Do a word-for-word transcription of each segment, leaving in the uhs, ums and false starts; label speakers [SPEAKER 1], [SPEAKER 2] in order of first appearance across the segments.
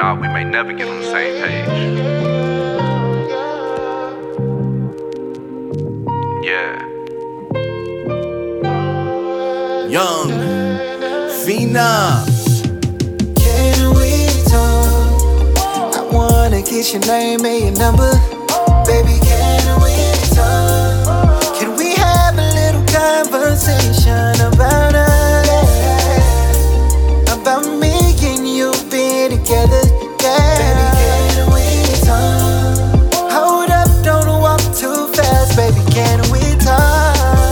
[SPEAKER 1] not, we may never get on the same page. Yeah.
[SPEAKER 2] Young Phenom.
[SPEAKER 3] Can we talk? I wanna get your name and your number. Baby, can we talk? Can we have a little conversation about us? About me and you being together, yeah. Baby, can we talk? Hold up, don't walk too fast. Baby, can we talk?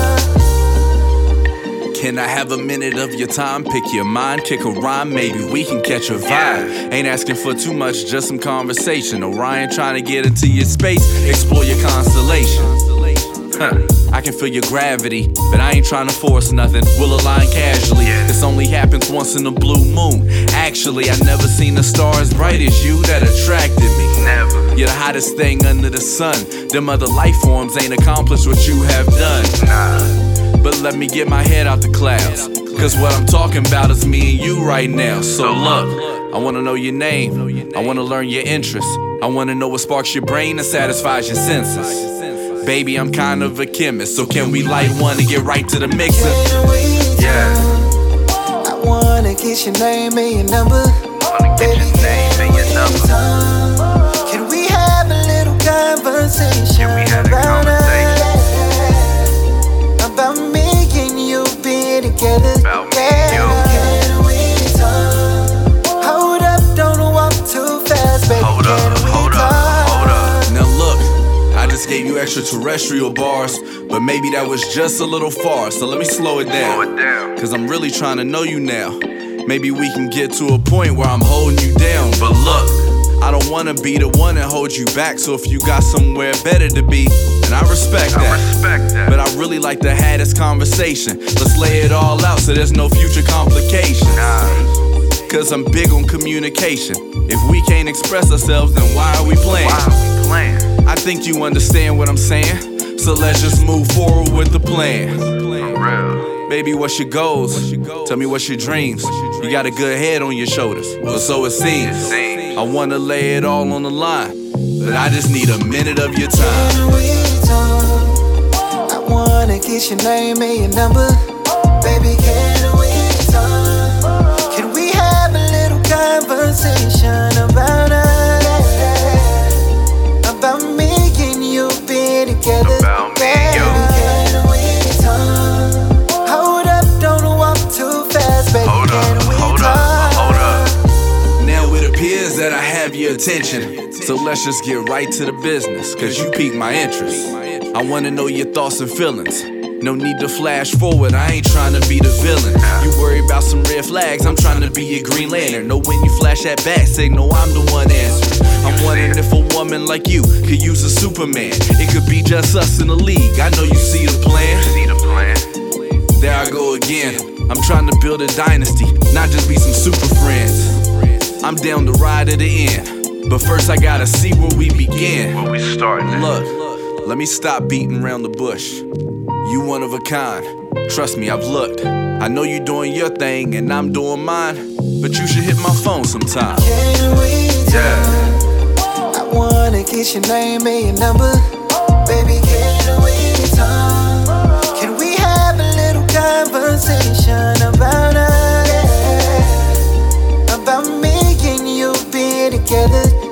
[SPEAKER 2] Can I have a minute of your time? Pick your mind, kick a rhyme, maybe we can catch a vibe. Ain't asking for too much, just some conversation. Orion trying to get into your space, explore your constellation. Huh. I can feel your gravity, but I ain't trying to force nothing. We'll align casually. This only happens once in a blue moon. Actually, I never seen a star as bright as you that attracted me.
[SPEAKER 1] Never.
[SPEAKER 2] You're the hottest thing under the sun. Them other life forms ain't accomplished what you have done.
[SPEAKER 1] Nah.
[SPEAKER 2] But let me get my head out the clouds, cause what I'm talking about is me and you right now. So look, I wanna know your name, I wanna learn your interests, I wanna know what sparks your brain and satisfies your senses. Baby, I'm kind of a chemist, so can we light one and get right to the mixer?
[SPEAKER 3] Can we talk?
[SPEAKER 1] Yeah.
[SPEAKER 3] I wanna get your name and your number.
[SPEAKER 1] Wanna get your name and your number.
[SPEAKER 3] Talk. Can we have a little conversation?
[SPEAKER 1] Can we have a
[SPEAKER 3] about
[SPEAKER 1] conversation?
[SPEAKER 3] us? About me and you being together.
[SPEAKER 1] About me and you.
[SPEAKER 3] Can we talk? Hold up, don't walk too fast, baby.
[SPEAKER 1] Hold up,
[SPEAKER 3] Can we
[SPEAKER 1] hold up,
[SPEAKER 3] talk?
[SPEAKER 1] hold up.
[SPEAKER 2] Now look, I just gave you extraterrestrial bars, but maybe that was just a little far, so let me slow it
[SPEAKER 1] Slow
[SPEAKER 2] down.
[SPEAKER 1] it down.
[SPEAKER 2] Cause I'm really trying to know you now. Maybe we can get to a point where I'm holding you down. But look, I don't wanna be the one that holds you back, so if you got somewhere better to be, then I respect
[SPEAKER 1] I
[SPEAKER 2] that.
[SPEAKER 1] respect that.
[SPEAKER 2] But I really like to have this conversation. Let's lay it all out so there's no future complications.
[SPEAKER 1] Nah.
[SPEAKER 2] Cause I'm big on communication. If we can't express ourselves, then why are we playing?
[SPEAKER 1] Why are we playing?
[SPEAKER 2] I think you understand what I'm saying, so let's just move forward with the plan.
[SPEAKER 1] For real.
[SPEAKER 2] Baby, what's your goals? Tell me what's your dreams. You got a good head on your shoulders, well, so it seems.
[SPEAKER 1] Seems.
[SPEAKER 2] I wanna lay it all on the line, but I just need a minute of your time.
[SPEAKER 3] Can we talk? I wanna get your name and your number. Baby, can we talk? Can we have a little conversation about us? About me and you being together.
[SPEAKER 1] About me and you.
[SPEAKER 3] Can we talk? Hold up, don't walk too fast, baby.
[SPEAKER 1] Hold
[SPEAKER 3] Can
[SPEAKER 1] up,
[SPEAKER 3] we
[SPEAKER 1] hold
[SPEAKER 3] talk?
[SPEAKER 1] up, hold up.
[SPEAKER 2] Now it appears that I have your attention, so let's just get right to the business, cause you piqued my interest. I wanna know your thoughts and feelings. No need to flash forward, I ain't trying to be the villain. You worry about some red flags, I'm trying to be your Green Lantern. Know when you flash that bat signal, I'm the one answering. I'm wondering if a woman like you could use a Superman. It could be just us in the league, I know you see the plan.
[SPEAKER 1] See the plan?
[SPEAKER 2] There I go again, I'm trying to build a dynasty, not just be some super friends. I'm down to ride to the end, but first I gotta see where we begin.
[SPEAKER 1] Where we starting at?
[SPEAKER 2] Look, let me stop beating around the bush. You one of a kind, trust me, I've looked. I know you doing your thing and I'm doing mine, but you should hit my phone sometime.
[SPEAKER 3] Can we talk?
[SPEAKER 1] Yeah.
[SPEAKER 3] I wanna get your name and your number. Baby, can we talk? Can we have a little conversation about us? About me and you being together.